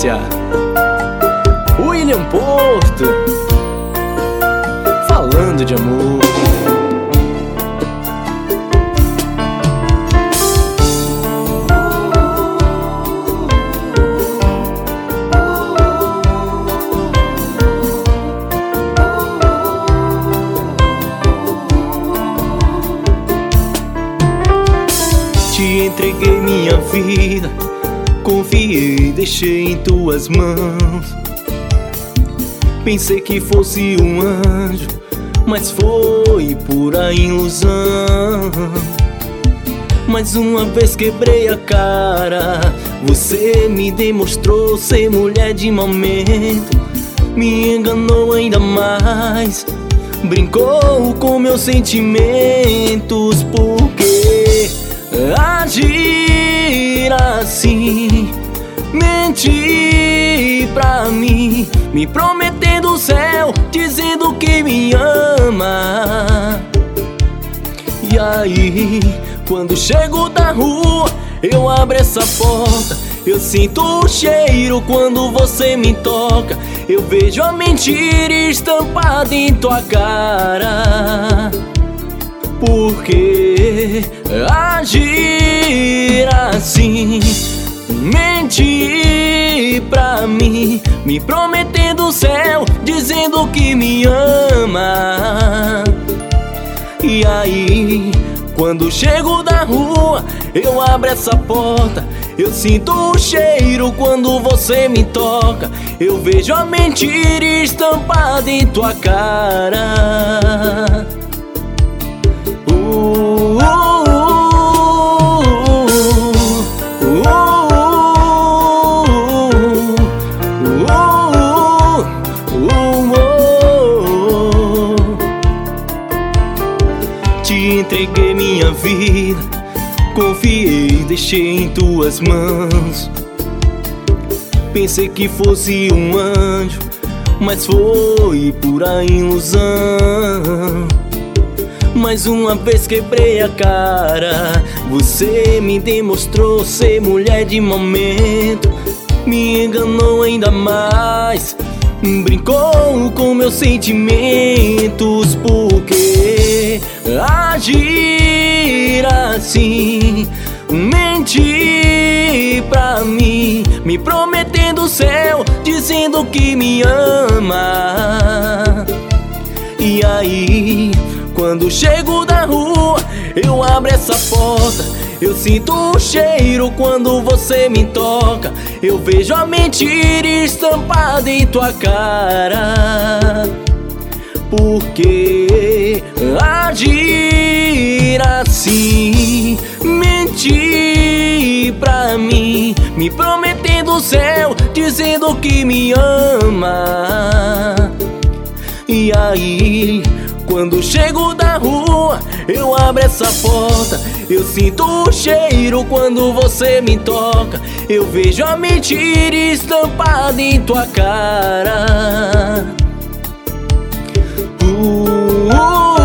sequência, William Porto, falando de amor. Te entreguei minha vida, confiei, deixei em tuas mãos. Pensei que fosse um anjo, mas foi pura ilusão. Mais uma vez quebrei a cara, você me demonstrou ser mulher de momento. Me enganou ainda mais, brincou com meus sentimentos. Por que agir assim? Mentir pra mim, me prometendo o céu, dizendo que me ama. E aí, quando chego da rua, eu abro essa porta, eu sinto o cheiro quando você me toca. Eu vejo a mentira estampada em tua cara. Por que agir assim? Mentir pra mim, me prometendo o céu, dizendo que me ama. E aí, quando chego da rua, eu abro essa porta, eu sinto o cheiro quando você me toca. Eu vejo a mentira estampada em tua cara. Te entreguei minha vida, confiei, deixei em tuas mãos. Pensei que fosse um anjo, mas foi pura ilusão. Mais uma vez quebrei a cara, você me demonstrou ser mulher de momento. Me enganou ainda mais, brincou com meus sentimentos. Por que agir assim? Mentir pra mim, me prometendo o céu, dizendo que me ama. E aí, quando chego da rua, eu abro essa porta, eu sinto o cheiro quando você me toca. Eu vejo a mentira estampada em tua cara. Por que agir assim? Mentir pra mim, me prometendo o céu, dizendo que me ama. E aí, quando chego da rua, eu abro essa porta, eu sinto o cheiro quando você me toca. Eu vejo a mentira estampada em tua cara.